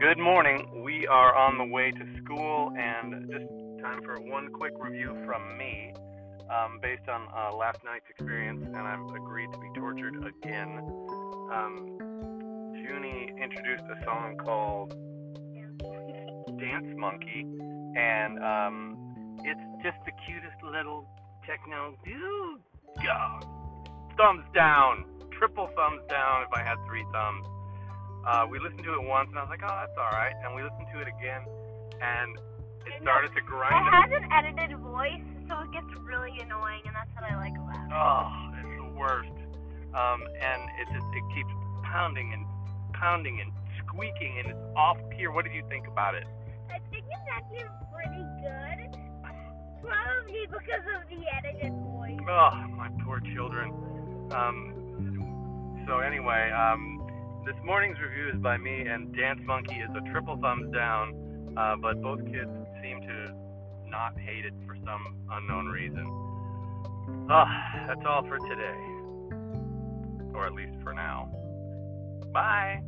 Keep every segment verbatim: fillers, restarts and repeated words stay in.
Good morning. We are on the way to school, and just time for one quick review from me, um, based on uh, last night's experience, and I've agreed to be tortured again. Um, Junie introduced a song called Dance Monkey, and um, it's just the cutest little techno. Dude, God. Thumbs down, triple thumbs down if I had three thumbs. Uh, we listened to it once, and I was like, oh, that's all right. And we listened to it again, and it started to grind. It has an edited voice, so it gets really annoying, and that's what I like about it. Oh, it's the worst. Um, and it just it keeps pounding and pounding and squeaking, and it's off here. What did you think about it? I think it's actually pretty good, probably because of the edited voice. Oh, my poor children. Um, so anyway, um, this morning's review is by me, and Dance Monkey is a triple thumbs down, uh, but both kids seem to not hate it for some unknown reason. Ah, that's all for today. Or at least for now. Bye!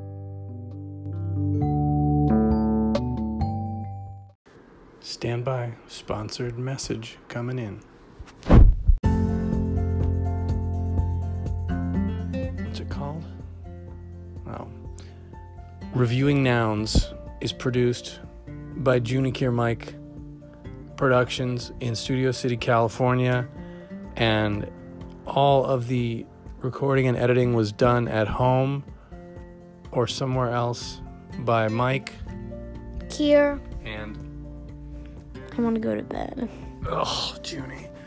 Stand by. Sponsored message coming in. What's it called? Oh. Reviewing Nouns is produced by Junie Mike Productions in Studio City, California, and all of the recording and editing was done at home or somewhere else by Mike. Here. And I want to go to bed. oh, Junie.